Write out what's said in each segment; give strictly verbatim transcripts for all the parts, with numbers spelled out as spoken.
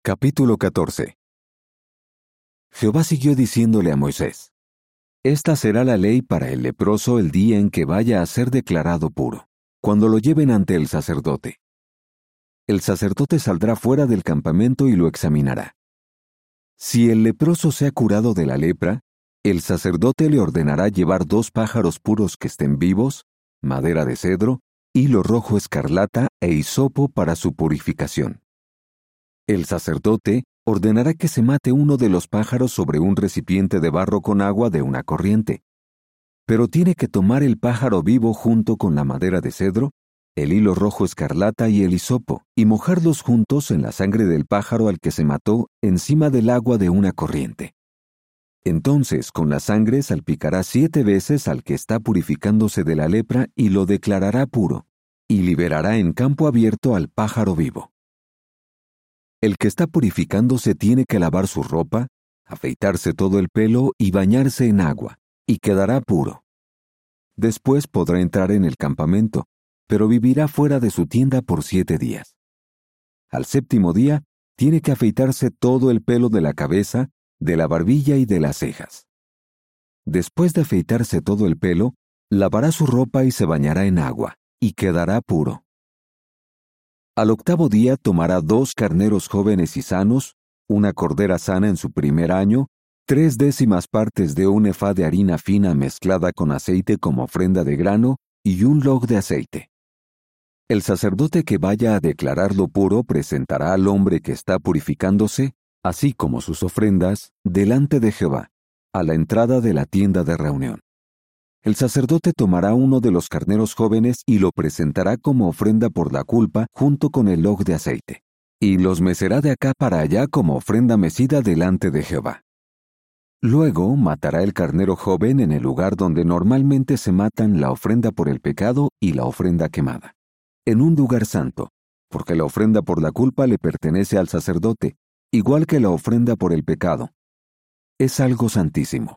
Capítulo catorce. Jehová siguió diciéndole a Moisés: Esta será la ley para el leproso el día en que vaya a ser declarado puro, cuando lo lleven ante el sacerdote. El sacerdote saldrá fuera del campamento y lo examinará. Si el leproso se ha curado de la lepra, el sacerdote le ordenará llevar dos pájaros puros que estén vivos, madera de cedro, hilo rojo escarlata e hisopo para su purificación. El sacerdote ordenará que se mate uno de los pájaros sobre un recipiente de barro con agua de una corriente. Pero tiene que tomar el pájaro vivo junto con la madera de cedro, el hilo rojo escarlata y el hisopo, y mojarlos juntos en la sangre del pájaro al que se mató encima del agua de una corriente. Entonces con la sangre salpicará siete veces al que está purificándose de la lepra y lo declarará puro, y liberará en campo abierto al pájaro vivo. El que está purificándose tiene que lavar su ropa, afeitarse todo el pelo y bañarse en agua, y quedará puro. Después podrá entrar en el campamento, pero vivirá fuera de su tienda por siete días. Al séptimo día, tiene que afeitarse todo el pelo de la cabeza, de la barbilla y de las cejas. Después de afeitarse todo el pelo, lavará su ropa y se bañará en agua, y quedará puro. Al octavo día tomará dos carneros jóvenes y sanos, una cordera sana en su primer año, tres décimas partes de un efá de harina fina mezclada con aceite como ofrenda de grano y un log de aceite. El sacerdote que vaya a declararlo puro presentará al hombre que está purificándose, así como sus ofrendas, delante de Jehová, a la entrada de la tienda de reunión. El sacerdote tomará uno de los carneros jóvenes y lo presentará como ofrenda por la culpa junto con el log de aceite, y los mecerá de acá para allá como ofrenda mecida delante de Jehová. Luego matará el carnero joven en el lugar donde normalmente se matan la ofrenda por el pecado y la ofrenda quemada, en un lugar santo, porque la ofrenda por la culpa le pertenece al sacerdote, igual que la ofrenda por el pecado. Es algo santísimo.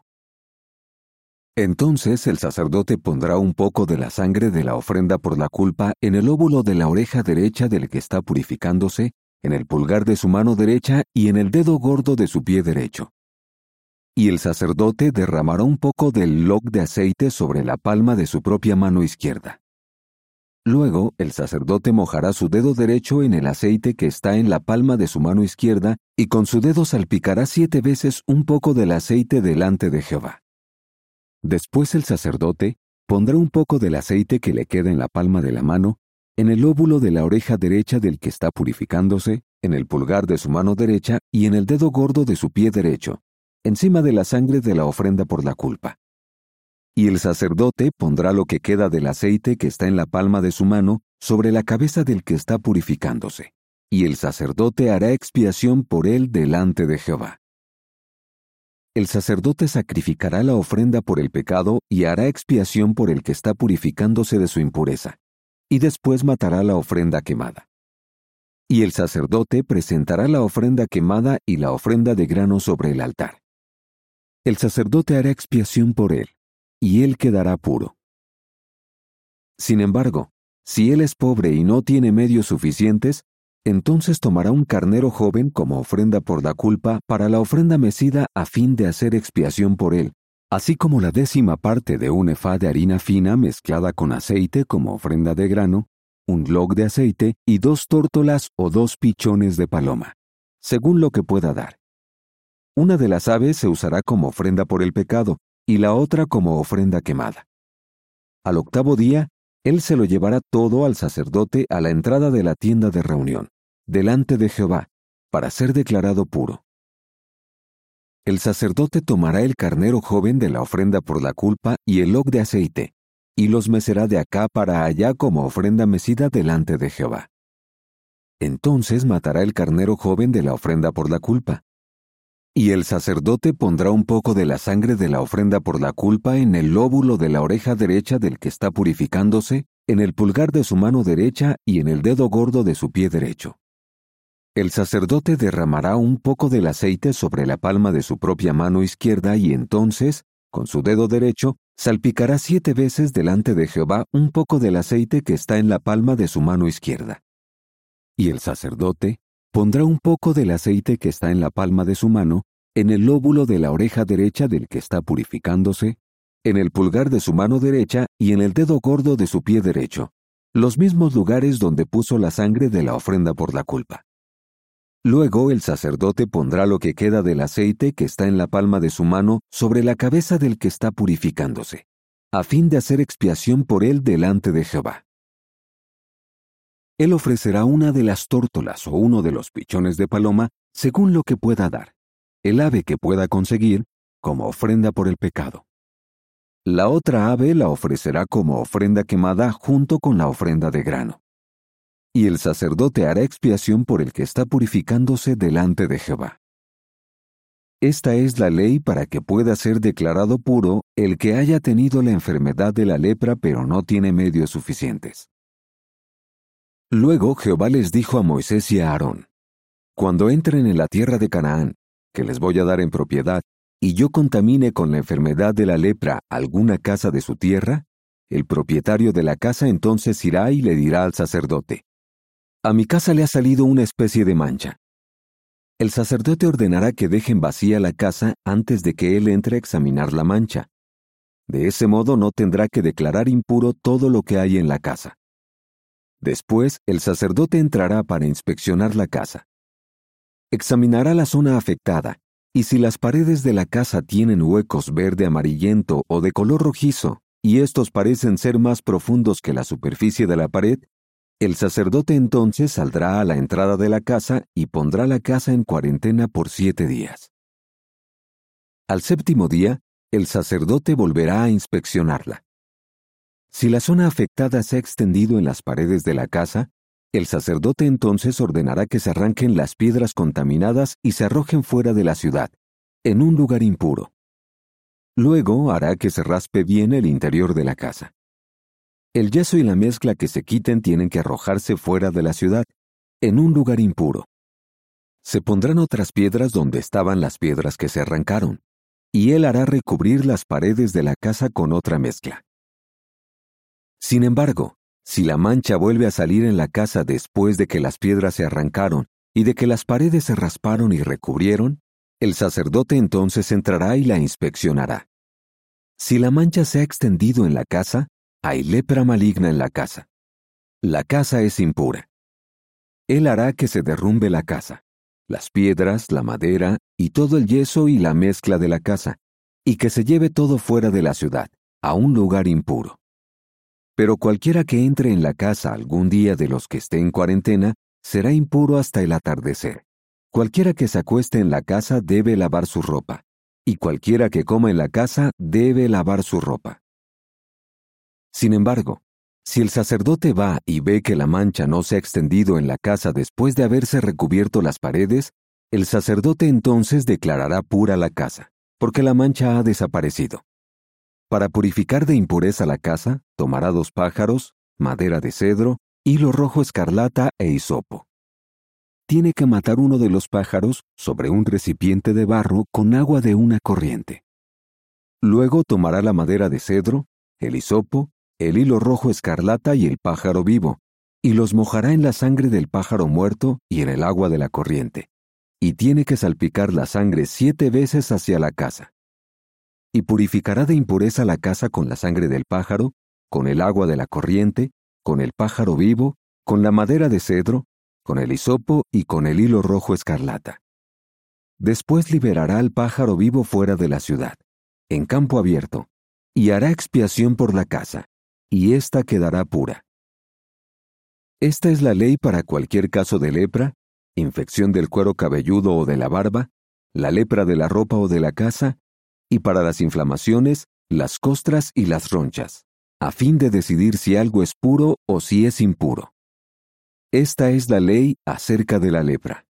Entonces el sacerdote pondrá un poco de la sangre de la ofrenda por la culpa en el óvulo de la oreja derecha del que está purificándose, en el pulgar de su mano derecha y en el dedo gordo de su pie derecho. Y el sacerdote derramará un poco del log de aceite sobre la palma de su propia mano izquierda. Luego el sacerdote mojará su dedo derecho en el aceite que está en la palma de su mano izquierda y con su dedo salpicará siete veces un poco del aceite delante de Jehová. Después el sacerdote pondrá un poco del aceite que le queda en la palma de la mano, en el óvulo de la oreja derecha del que está purificándose, en el pulgar de su mano derecha y en el dedo gordo de su pie derecho, encima de la sangre de la ofrenda por la culpa. Y el sacerdote pondrá lo que queda del aceite que está en la palma de su mano sobre la cabeza del que está purificándose, y el sacerdote hará expiación por él delante de Jehová. El sacerdote sacrificará la ofrenda por el pecado y hará expiación por el que está purificándose de su impureza, y después matará la ofrenda quemada. Y el sacerdote presentará la ofrenda quemada y la ofrenda de grano sobre el altar. El sacerdote hará expiación por él, y él quedará puro. Sin embargo, si él es pobre y no tiene medios suficientes, entonces tomará un carnero joven como ofrenda por la culpa para la ofrenda mecida a fin de hacer expiación por él, así como la décima parte de un efá de harina fina mezclada con aceite como ofrenda de grano, un log de aceite y dos tórtolas o dos pichones de paloma, según lo que pueda dar. Una de las aves se usará como ofrenda por el pecado y la otra como ofrenda quemada. Al octavo día, él se lo llevará todo al sacerdote a la entrada de la tienda de reunión, delante de Jehová, para ser declarado puro. El sacerdote tomará el carnero joven de la ofrenda por la culpa y el log de aceite, y los mecerá de acá para allá como ofrenda mecida delante de Jehová. Entonces matará el carnero joven de la ofrenda por la culpa. Y el sacerdote pondrá un poco de la sangre de la ofrenda por la culpa en el lóbulo de la oreja derecha del que está purificándose, en el pulgar de su mano derecha y en el dedo gordo de su pie derecho. El sacerdote derramará un poco del aceite sobre la palma de su propia mano izquierda y entonces, con su dedo derecho, salpicará siete veces delante de Jehová un poco del aceite que está en la palma de su mano izquierda. Y el sacerdote Pondrá un poco del aceite que está en la palma de su mano en el lóbulo de la oreja derecha del que está purificándose, en el pulgar de su mano derecha y en el dedo gordo de su pie derecho, los mismos lugares donde puso la sangre de la ofrenda por la culpa. Luego el sacerdote pondrá lo que queda del aceite que está en la palma de su mano sobre la cabeza del que está purificándose, a fin de hacer expiación por él delante de Jehová. Él ofrecerá una de las tórtolas o uno de los pichones de paloma según lo que pueda dar, el ave que pueda conseguir, como ofrenda por el pecado. La otra ave la ofrecerá como ofrenda quemada junto con la ofrenda de grano. Y el sacerdote hará expiación por el que está purificándose delante de Jehová. Esta es la ley para que pueda ser declarado puro el que haya tenido la enfermedad de la lepra pero no tiene medios suficientes. Luego Jehová les dijo a Moisés y a Aarón: Cuando entren en la tierra de Canaán, que les voy a dar en propiedad, y yo contamine con la enfermedad de la lepra alguna casa de su tierra, el propietario de la casa entonces irá y le dirá al sacerdote: A mi casa le ha salido una especie de mancha. El sacerdote ordenará que dejen vacía la casa antes de que él entre a examinar la mancha. De ese modo no tendrá que declarar impuro todo lo que hay en la casa. Después, el sacerdote entrará para inspeccionar la casa. Examinará la zona afectada, y si las paredes de la casa tienen huecos verde amarillento o de color rojizo, y estos parecen ser más profundos que la superficie de la pared, el sacerdote entonces saldrá a la entrada de la casa y pondrá la casa en cuarentena por siete días. Al séptimo día, el sacerdote volverá a inspeccionarla. Si la zona afectada se ha extendido en las paredes de la casa, el sacerdote entonces ordenará que se arranquen las piedras contaminadas y se arrojen fuera de la ciudad, en un lugar impuro. Luego hará que se raspe bien el interior de la casa. El yeso y la mezcla que se quiten tienen que arrojarse fuera de la ciudad, en un lugar impuro. Se pondrán otras piedras donde estaban las piedras que se arrancaron, y él hará recubrir las paredes de la casa con otra mezcla. Sin embargo, si la mancha vuelve a salir en la casa después de que las piedras se arrancaron y de que las paredes se rasparon y recubrieron, el sacerdote entonces entrará y la inspeccionará. Si la mancha se ha extendido en la casa, hay lepra maligna en la casa. La casa es impura. Él hará que se derrumbe la casa, las piedras, la madera y todo el yeso y la mezcla de la casa, y que se lleve todo fuera de la ciudad, a un lugar impuro. Pero cualquiera que entre en la casa algún día de los que esté en cuarentena será impuro hasta el atardecer. Cualquiera que se acueste en la casa debe lavar su ropa, y cualquiera que coma en la casa debe lavar su ropa. Sin embargo, si el sacerdote va y ve que la mancha no se ha extendido en la casa después de haberse recubierto las paredes, el sacerdote entonces declarará pura la casa, porque la mancha ha desaparecido. Para purificar de impureza la casa, tomará dos pájaros, madera de cedro, hilo rojo escarlata e hisopo. Tiene que matar uno de los pájaros sobre un recipiente de barro con agua de una corriente. Luego tomará la madera de cedro, el hisopo, el hilo rojo escarlata y el pájaro vivo, y los mojará en la sangre del pájaro muerto y en el agua de la corriente, y tiene que salpicar la sangre siete veces hacia la casa. Y purificará de impureza la casa con la sangre del pájaro, con el agua de la corriente, con el pájaro vivo, con la madera de cedro, con el hisopo y con el hilo rojo escarlata. Después liberará al pájaro vivo fuera de la ciudad, en campo abierto, y hará expiación por la casa, y ésta quedará pura. Esta es la ley para cualquier caso de lepra, infección del cuero cabelludo o de la barba, la lepra de la ropa o de la casa, y para las inflamaciones, las costras y las ronchas, a fin de decidir si algo es puro o si es impuro. Esta es la ley acerca de la lepra.